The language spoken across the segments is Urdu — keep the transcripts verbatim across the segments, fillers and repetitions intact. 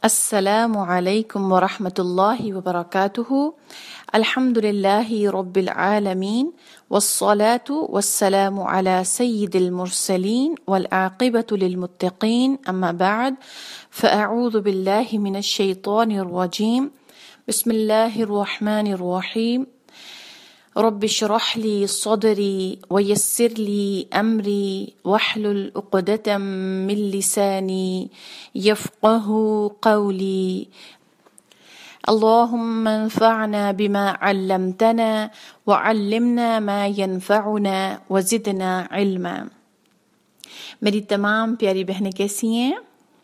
السلام علیکم ورحمۃ اللہ وبرکاتہ. الحمد للہ رب العالمین والصلاة والسلام علی سید المرسلین والعاقبۃ للمتقین. اما بعد فاعوذ باللہ من الشیطان الرجیم. بسم اللہ الرحمن الرحیم. رب اشرح لی صدری ویسر لی امری واحلل عقدۃ من لسانی یفقهوا قولی. اللهم انفعنا بما علمتنا وعلمنا ما ينفعنا وزدنا علما. میری تمام پیاری بہنیں کیسی ہیں؟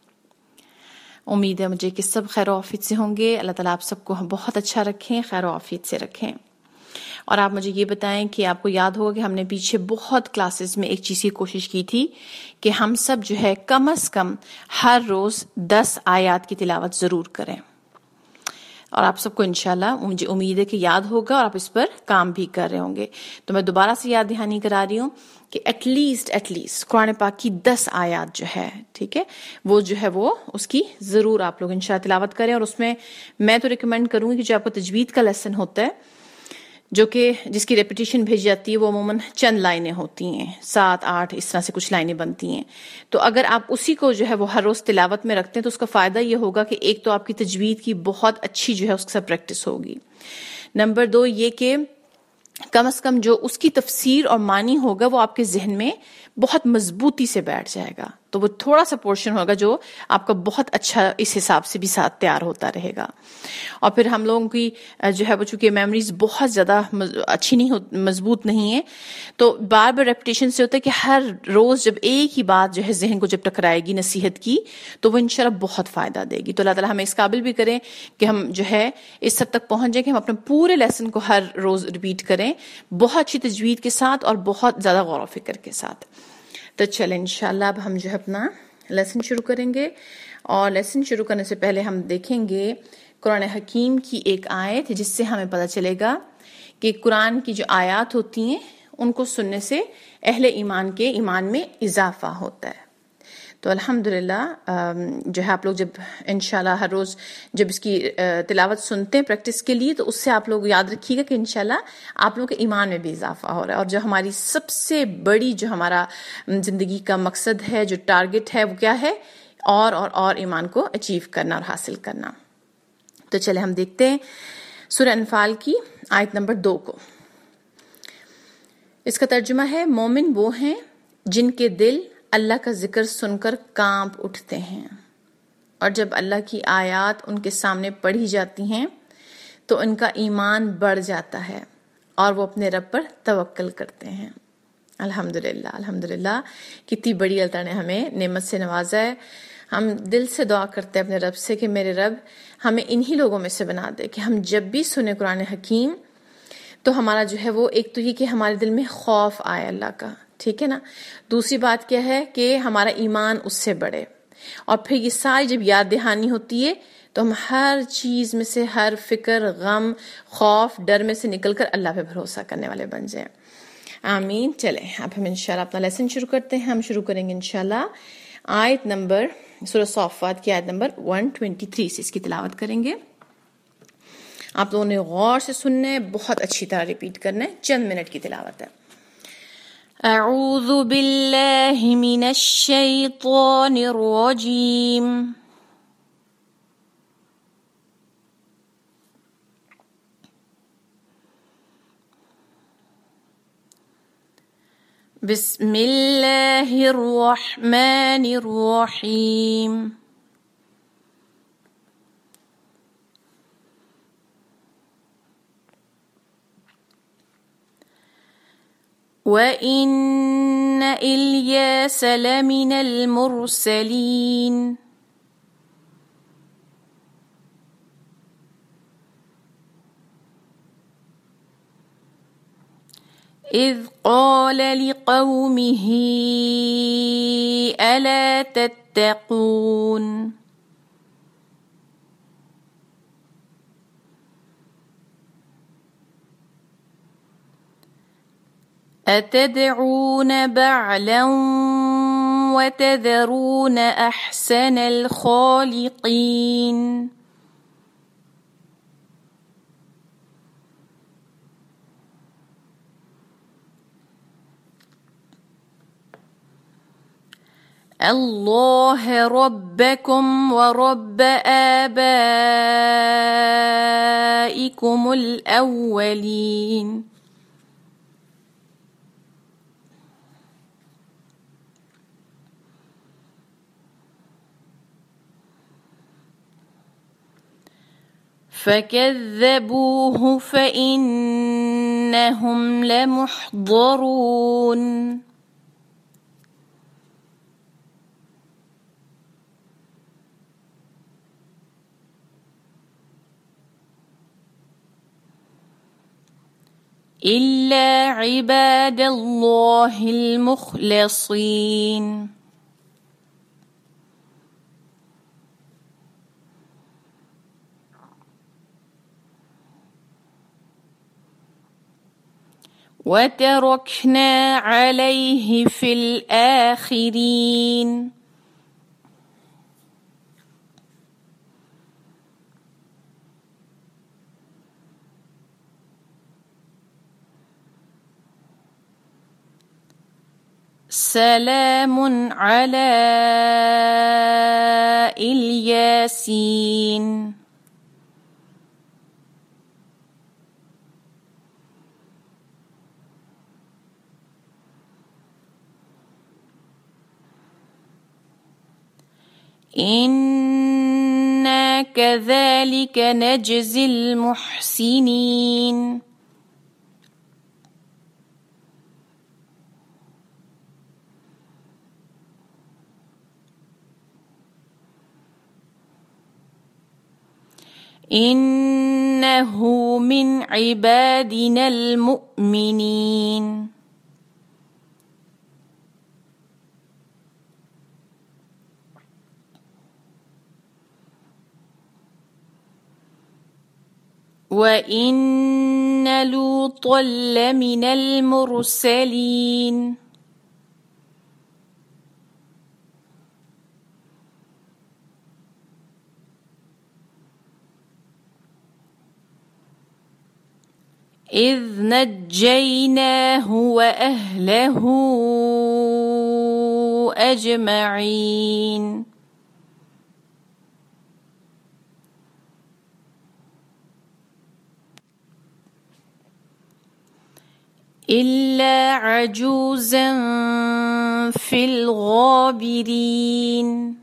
امید ہے مجھے کہ سب خیر و عافیت سے ہوں گے. اللہ تعالیٰ آپ سب کو بہت اچھا رکھیں، خیر و عافیت سے رکھیں. اور آپ مجھے یہ بتائیں کہ آپ کو یاد ہوگا کہ ہم نے پیچھے بہت کلاسز میں ایک چیز کی کوشش کی تھی کہ ہم سب جو ہے کم از کم ہر روز دس آیات کی تلاوت ضرور کریں. اور آپ سب کو انشاءاللہ مجھے امید ہے کہ یاد ہوگا اور آپ اس پر کام بھی کر رہے ہوں گے. تو میں دوبارہ سے یاد دہانی کرا رہی ہوں کہ ایٹ لیسٹ ایٹ لیسٹ قرآن پاک کی دس آیات جو ہے، ٹھیک ہے، وہ جو ہے وہ اس کی ضرور آپ لوگ انشاءاللہ تلاوت کریں. اور اس میں میں تو ریکمینڈ کروں گی کہ جو آپ کو تجوید کا لیسن ہوتا ہے، جو کہ جس کی ریپیٹیشن بھیج جاتی ہے، وہ عموماً چند لائنیں ہوتی ہیں، سات آٹھ اس طرح سے کچھ لائنیں بنتی ہیں. تو اگر آپ اسی کو جو ہے وہ ہر روز تلاوت میں رکھتے ہیں تو اس کا فائدہ یہ ہوگا کہ ایک تو آپ کی تجوید کی بہت اچھی جو ہے اس کے ساتھ پریکٹس ہوگی. نمبر دو یہ کہ کم از کم جو اس کی تفسیر اور معنی ہوگا وہ آپ کے ذہن میں بہت مضبوطی سے بیٹھ جائے گا. تو وہ تھوڑا سا پورشن ہوگا جو آپ کا بہت اچھا اس حساب سے بھی ساتھ تیار ہوتا رہے گا. اور پھر ہم لوگوں کی جو ہے وہ چونکہ میموریز بہت زیادہ اچھی نہیں ہو مضبوط نہیں ہے، تو بار بار ریپٹیشن سے ہوتا ہے کہ ہر روز جب ایک ہی بات جو ہے ذہن کو جب ٹکرائے گی نصیحت کی تو وہ انشاءاللہ بہت فائدہ دے گی. تو اللہ تعالیٰ ہمیں اس قابل بھی کریں کہ ہم جو ہے اس حد تک پہنچ جائیں کہ ہم اپنے پورے لیسن کو ہر روز ریپیٹ کریں، بہت اچھی تجوید کے ساتھ اور بہت زیادہ غور و فکر کے ساتھ. تو چلیں انشاءاللہ اب ہم جو ہے اپنا لیسن شروع کریں گے. اور لیسن شروع کرنے سے پہلے ہم دیکھیں گے قرآن حکیم کی ایک آیت جس سے ہمیں پتہ چلے گا کہ قرآن کی جو آیات ہوتی ہیں ان کو سننے سے اہل ایمان کے ایمان میں اضافہ ہوتا ہے. تو الحمدللہ جو ہے آپ لوگ جب انشاءاللہ ہر روز جب اس کی تلاوت سنتے ہیں پریکٹس کے لیے، تو اس سے آپ لوگ یاد رکھیے گا کہ انشاءاللہ آپ لوگوں کے ایمان میں بھی اضافہ ہو رہا ہے. اور جو ہماری سب سے بڑی جو ہمارا زندگی کا مقصد ہے، جو ٹارگٹ ہے، وہ کیا ہے؟ اور اور اور ایمان کو اچیو کرنا اور حاصل کرنا. تو چلے ہم دیکھتے ہیں سورہ انفال کی آیت نمبر دو کو. اس کا ترجمہ ہے: مومن وہ ہیں جن کے دل اللہ کا ذکر سن کر کانپ اٹھتے ہیں، اور جب اللہ کی آیات ان کے سامنے پڑھی جاتی ہیں تو ان کا ایمان بڑھ جاتا ہے اور وہ اپنے رب پر توکل کرتے ہیں. الحمدللہ الحمدللہ کتنی بڑی اللہ تعالیٰ نے ہمیں نعمت سے نوازا ہے. ہم دل سے دعا کرتے ہیں اپنے رب سے کہ میرے رب ہمیں انہی لوگوں میں سے بنا دے کہ ہم جب بھی سنیں قرآن حکیم تو ہمارا جو ہے وہ ایک تو یہ کہ ہمارے دل میں خوف آئے اللہ کا، ٹھیک ہے نا. دوسری بات کیا ہے کہ ہمارا ایمان اس سے بڑھے. اور پھر یہ ساری جب یاد دہانی ہوتی ہے تو ہم ہر چیز میں سے، ہر فکر، غم، خوف، ڈر میں سے نکل کر اللہ پہ بھروسہ کرنے والے بن جائیں. آمین. چلیں اب ہم انشاءاللہ اپنا لیسن شروع کرتے ہیں. ہم شروع کریں گے انشاءاللہ آیت نمبر سورہ صافات کی آیت نمبر ایک سو تئیس سے اس کی تلاوت کریں گے. آپ لوگوں نے غور سے سننا ہے، بہت اچھی طرح ریپیٹ کرنا ہے. چند منٹ کی تلاوت ہے. اعوذ باللہ من الشیطان الرجیم. بسم اللہ الرحمن الرحیم. وَإِنَّ إِلْيَاسَ لَمِنَ الْمُرْسَلِينَ. إِذْ قَالَ لِقَوْمِهِ أَلَا تَتَّقُونَ. أَتَدْعُونَ بَعْلًا وتذرون أحسن الخالقين. الله ربكم ورب آبائكم الأولين. فكذبوه فإنهم لمحضرون. إلا عباد الله المخلصين. وتركنا عليه في الآخرين. سلام على الياسين. إنا كذلك نجزي المحسنين. إنه من عبادنا المؤمنين. وإن لوطا لمن المرسلين. إذ نجيناه وأهله أجمعين. إلا عجوزا في الغابرين.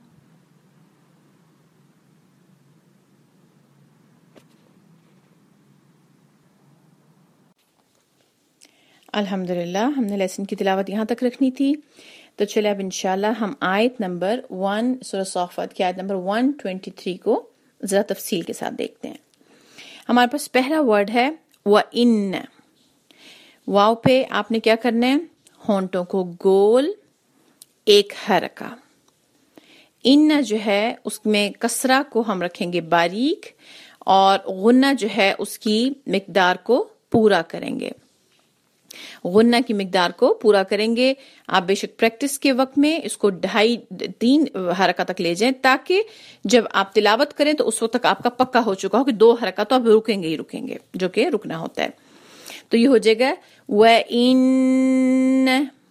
الحمدللہ ہم نے لیسن کی تلاوت یہاں تک رکھنی تھی، تو چلے اب انشاءاللہ ہم آیت نمبر ون سورہ صافات کی آیت نمبر ون ٹوینٹی تھری کو ذرا تفصیل کے ساتھ دیکھتے ہیں۔ ہمارے پاس پہلا ورڈ ہے وَإِنَّ۔ واو پہ آپ نے کیا کرنا ہے؟ ہونٹوں کو گول، ایک حرکہ۔ ان جو ہے اس میں کسرہ کو ہم رکھیں گے باریک، اور غنہ جو ہے اس کی مقدار کو پورا کریں گے، غنہ کی مقدار کو پورا کریں گے۔ آپ بے شک پریکٹس کے وقت میں اس کو ڈھائی تین حرکہ تک لے جائیں، تاکہ جب آپ تلاوت کریں تو اس وقت تک آپ کا پکا ہو چکا ہو کہ دو حرکہ تو آپ رکیں گے ہی رکیں گے، جو کہ رکنا ہوتا ہے۔ تو یہ ہو جائے گا وَإِنَّ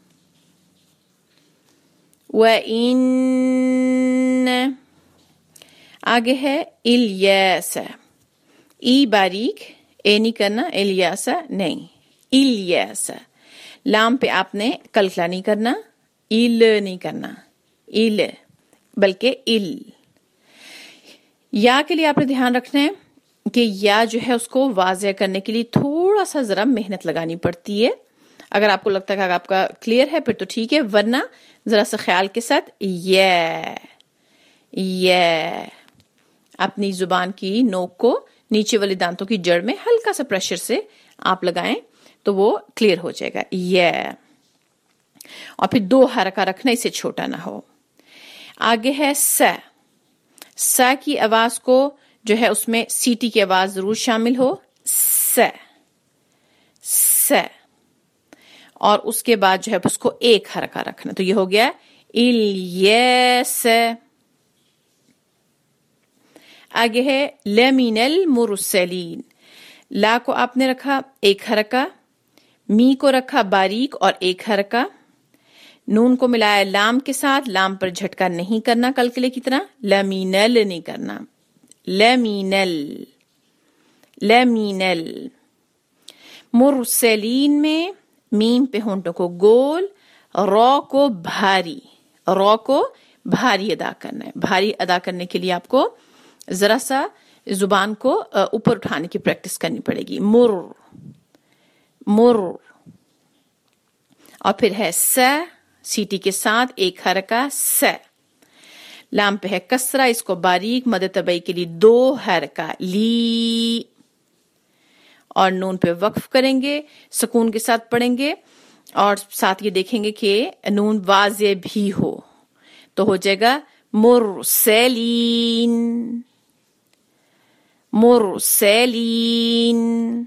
وَإِنَّ۔ آگے ہے الیاس، ای باریک، اے نہیں کرنا، الیاس نہیں، الیاس۔ لام پہ آپ نے کلکلا نہیں کرنا، ایل نہیں کرنا، ایل بلکہ ال۔ یا کے لیے آپ نے دھیان رکھنا ہے کہ یا جو ہے اس کو واضح کرنے کے لیے تھوڑا سا ذرا محنت لگانی پڑتی ہے۔ اگر آپ کو لگتا ہے کہ آپ کا کلیئر ہے پھر تو ٹھیک ہے، ورنہ ذرا سا خیال کے ساتھ یہ یہ اپنی زبان کی نوک کو نیچے والے دانتوں کی جڑ میں ہلکا سا پریشر سے آپ لگائیں تو وہ کلیئر ہو جائے گا، یہ۔ اور پھر دو حرکہ رکھنا، اسے چھوٹا نہ ہو۔ آگے ہے س، س کی آواز کو جو ہے اس میں سیٹی کی آواز ضرور شامل ہو، س س، اور اس کے بعد جو ہے اس کو ایک حرکہ رکھنا، تو یہ ہو گیا इल्यैस। आगे है लमिनल मुरसलीन। ला को आपने रखा एक हरका, मी को रखा बारीक और एक हरका, नून को मिलाया लाम के साथ, लाम पर झटका नहीं करना कल के लिए की तरह, लमीनल नहीं करना, लमीनल लमीनल। मुरसलीन में मीम पे होंठों को गोल, रॉ को भारी, रॉ को भारी अदा करना है। भारी अदा करने के लिए आपको जरा सा जुबान को ऊपर उठाने की प्रैक्टिस करनी पड़ेगी। मुर मुर। और फिर है स, सीटी के साथ एक हरका स। लाम पे है कसरा, इसको बारीक मद तबई के लिए दो हरका ली। और नून पे वक्फ करेंगे, सुकून के साथ पढ़ेंगे और साथ ये देखेंगे कि नून वाज़े भी हो, तो हो जाएगा मुरसलीन मुरसलीन।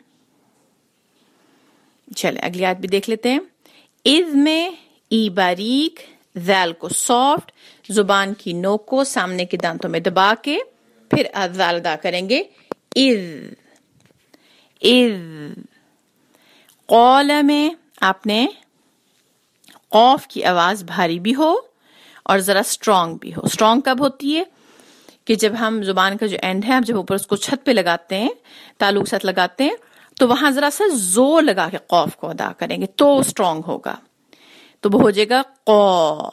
चले अगली आयत भी देख लेते हैं। इज़ में ई बारीक, ज़ाल को सॉफ्ट, जुबान की नोक को सामने के दांतों में दबा के फिर ज़ाल अदा करेंगे। Is is. कौल में आपने ऑफ की आवाज भारी भी हो और जरा स्ट्रांग भी हो। स्ट्रांग कब होती है कि जब हम जुबान का जो एंड है, हम जब ऊपर उसको छत पे लगाते हैं, तालु के साथ लगाते हैं, तो वहां जरा सा जोर लगा के कौफ को अदा करेंगे तो स्ट्रांग होगा। तो वो हो जाएगा कौ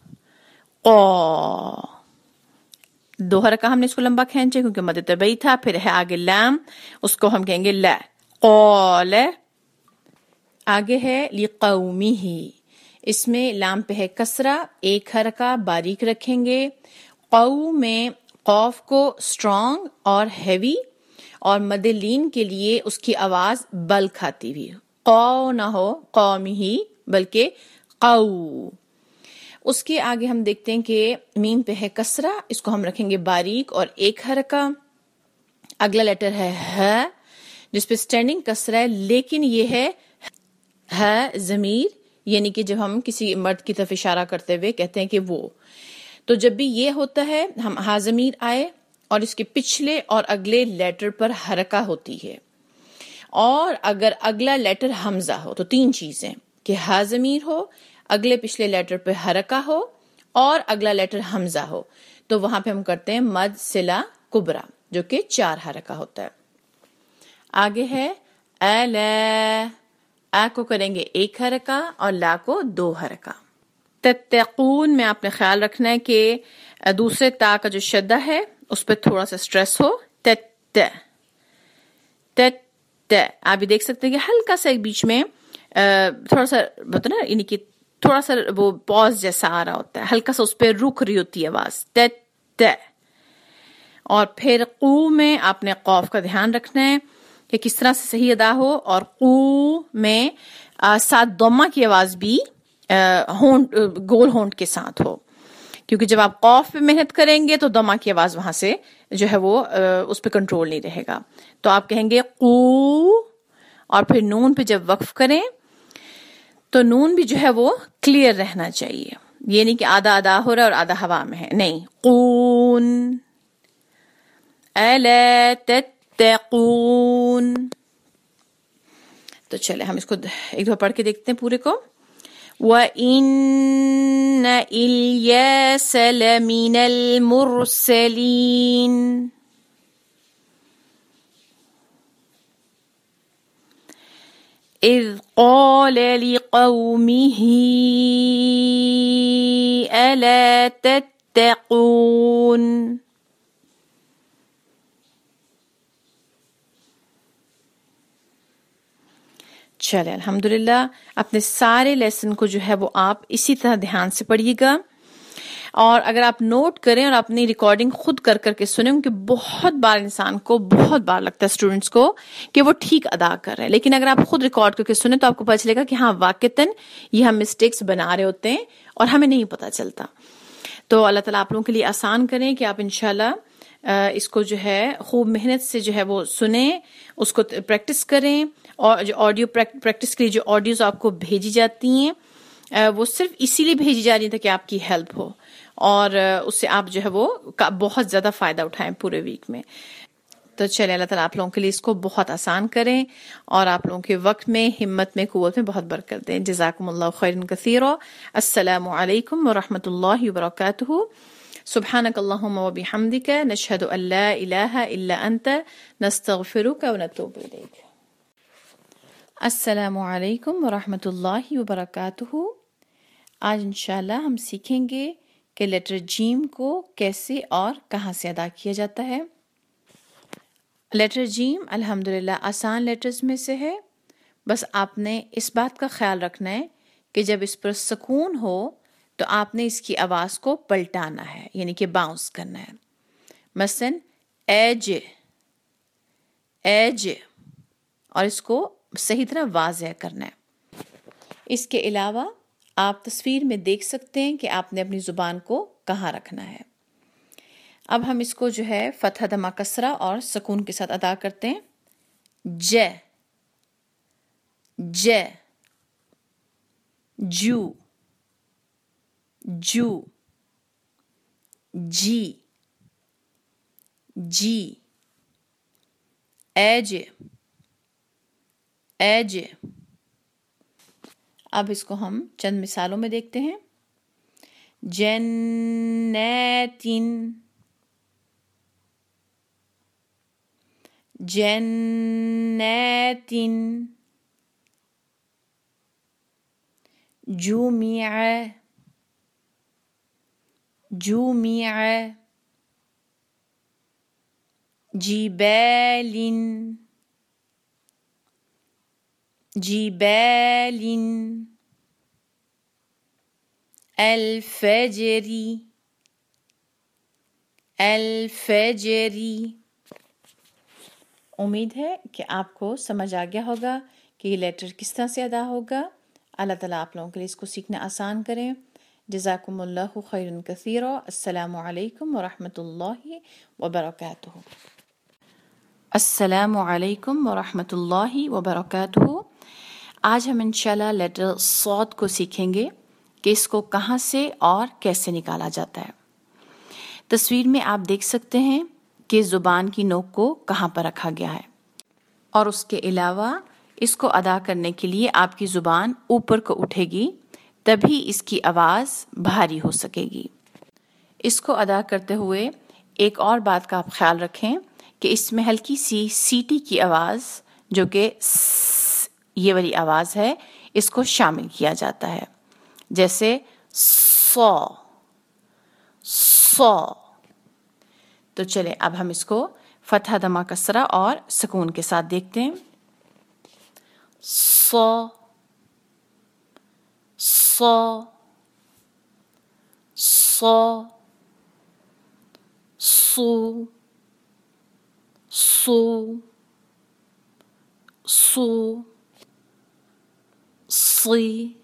कौ। दो हरका हमने इसको लंबा खींचे क्योंकि मद तबई था। फिर है आगे लाम, उसको हम कहेंगे ला, कौल। आगे है लिकौमिही, इसमें लाम पे है कसरा, एक हरका बारीक रखेंगे। कौ में कौफ को स्ट्रांग और हैवी और मदलीन के लिए उसकी आवाज बल खाती हुई, कौ ना हो कौमिही बल्कि कौ। उसके आगे हम देखते हैं कि मीम पे है कसरा, इसको हम रखेंगे बारीक और एक हरका। अगला लेटर है ह, जिसपे स्टैंडिंग कसरा है, लेकिन ये है है जमीर, यानी कि जब हम किसी मर्द की तरफ इशारा करते हुए कहते हैं कि वो, तो जब भी ये होता है हम हा जमीर आए और इसके पिछले और अगले लेटर पर हरका होती है। और अगर अगला लेटर हमजा हो तो तीन चीजें कि हा जमीर हो, अगले पिछले लेटर पे हरका हो और अगला लेटर हमजा हो, तो वहां पे हम करते हैं मद सिला कुबरा जो कि चार हरका होता है। आगे है अला, आ को करेंगे एक हरका और ला को दो हरका। तत्तकून में आपने ख्याल रखना है कि दूसरे ता का जो शद्दा है उस पर थोड़ा सा स्ट्रेस हो। तत्त तत्त। आप भी देख सकते हैं कि हल्का सा एक बीच में थोड़ा सा बता ना, यानी कि थोड़ा सा वो पॉज जैसा आ रहा होता है, हल्का सा उस पर रुक रही होती है आवाज। तत्त। और फिर कू में आपने कौफ का ध्यान रखना है कि किस तरह से सही अदा हो। और कू में आ, साथ दोमा की आवाज भी होंठ, गोल होंठ के साथ हो, क्योंकि जब आप कौफ पे मेहनत करेंगे तो दोमा की आवाज वहां से जो है वो उस पर कंट्रोल नहीं रहेगा। तो आप कहेंगे कू, और फिर नून पे जब वक्फ करें तो नून भी जो है वो क्लियर रहना चाहिए, ये नहीं कि आधा आधा हो रहा है और आधा हवा में है, नहीं। कून अला तत्तकून। तो चले हम इसको एक दो पढ़ के देखते हैं पूरे को। व इन इल्यास लमिनल मुरसलीन। इज़ क़ाल लिक़ौमिही अला तत्तक़ून। चले अल्हम्दुलिल्लाह, अपने सारे लेसन को जो है वो आप इसी तरह ध्यान से पढ़िएगा। और अगर आप नोट करें और अपनी रिकॉर्डिंग खुद कर करके सुने, क्योंकि बहुत बार इंसान को बहुत बार लगता है स्टूडेंट्स को कि वो ठीक अदा कर रहे हैं, लेकिन अगर आप खुद रिकॉर्ड करके सुने तो आपको पता चलेगा कि हाँ वाकईतन ये हम मिस्टेक्स बना रहे होते हैं और हमें नहीं पता चलता। तो अल्लाह ताला आप लोगों के लिए आसान करें कि आप इंशाल्लाह इसको जो है खूब मेहनत से जो है वो सुने, उसको प्रैक्टिस करें। और जो ऑडियो प्रैक्टिस के लिए जो ऑडियोज आपको भेजी जाती हैं وہ صرف اسی لیے بھیجی جا رہی تھی کہ آپ کی ہیلپ ہو اور اس سے آپ جو ہے وہ بہت زیادہ فائدہ اٹھائیں پورے ویک میں. تو چلیں اللہ تعالیٰ آپ لوگوں کے لیے اس کو بہت آسان کریں اور آپ لوگوں کے وقت میں، ہمت میں، قوت میں بہت برکت دیں. جزاکم اللہ خیرا کثیرا. السلام علیکم ورحمۃ اللہ وبرکاتہ. سبحانک اللہم وبحمدک نشہد ان لا الہ الا انت نستغفرک ونتوب الیک. السلام علیکم ورحمۃ اللہ وبرکاتہ. آج انشاءاللہ ہم سیکھیں گے کہ لیٹر جیم کو کیسے اور کہاں سے ادا کیا جاتا ہے. لیٹر جیم الحمدللہ آسان لیٹرز میں سے ہے. بس آپ نے اس بات کا خیال رکھنا ہے کہ جب اس پر سکون ہو تو آپ نے اس کی آواز کو پلٹانا ہے، یعنی کہ باؤنس کرنا ہے. مثلاً ایج ایج اور اس کو صحیح طرح واضح کرنا ہے. اس کے علاوہ آپ تصویر میں دیکھ سکتے ہیں کہ آپ نے اپنی زبان کو کہاں رکھنا ہے. اب ہم اس کو جو ہے فتح دمہ کسرہ اور سکون کے ساتھ ادا کرتے ہیں. ج ج جو جو جی جی ایج ایج. اب اس کو ہم چند مثالوں میں دیکھتے ہیں. جناتن جناتن جمع جمع جبال جبال الفجر الفجر. امید ہے کہ آپ کو سمجھ آ گیا ہوگا کہ یہ لیٹر کس طرح سے ادا ہوگا. اللہ تعالیٰ آپ لوگوں کے لیے اس کو سیکھنا آسان کریں. جزاکم اللہ خیرا کثیرا. السلام علیکم ورحمۃ اللہ وبرکاتہ. السلام علیکم ورحمۃ اللہ وبرکاتہ. آج ہم انشاءاللہ لیٹر صاد کو سیکھیں گے کہ اس کو کہاں سے اور کیسے نکالا جاتا ہے. تصویر میں آپ دیکھ سکتے ہیں کہ زبان کی نوک کو کہاں پر رکھا گیا ہے، اور اس کے علاوہ اس کو ادا کرنے کے لیے آپ کی زبان اوپر کو اٹھے گی، تبھی اس کی آواز بھاری ہو سکے گی. اس کو ادا کرتے ہوئے ایک اور بات کا آپ خیال رکھیں کہ اس میں ہلکی سی سیٹی کی آواز جو کہ س یہ والی آواز ہے، اس کو شامل کیا جاتا ہے. جیسے سو سو. تو چلیں اب ہم اس کو فتح دمہ کسرہ اور سکون کے ساتھ دیکھتے ہیں. سو سو سو سو سو سو صی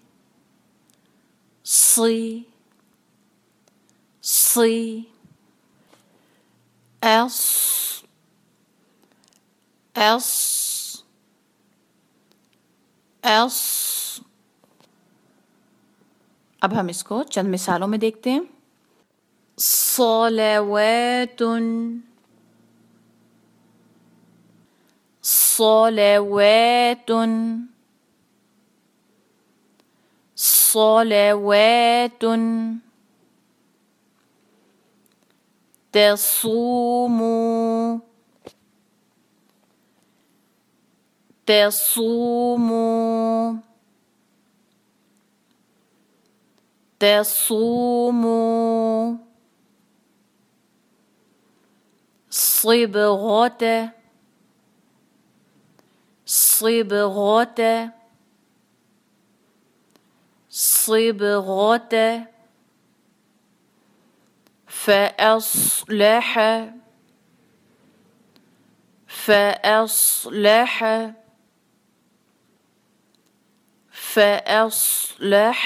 صی صی. S S S. اب ہم اس کو چند مثالوں میں دیکھتے ہیں. صلوات صلوات صلوات. تصوموا تصوموا تصوموا. صبغة صبغة صبغة. فأصلح فأصلح فأصلح.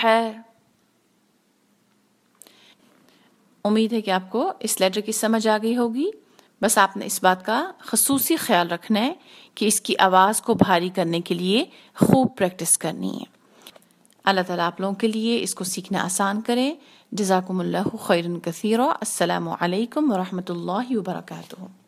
امید ہے کہ آپ کو اس لیٹر کی سمجھ آ گئی ہوگی. بس آپ نے اس بات کا خصوصی خیال رکھنا ہے کہ اس کی آواز کو بھاری کرنے کے لیے خوب پریکٹس کرنی ہے. اللہ تعالیٰ آپ لوگوں کے لیے اس کو سیکھنا آسان کریں. جزاکم اللہ خیرا کثیرا. السلام علیکم ورحمۃ اللہ وبرکاتہ.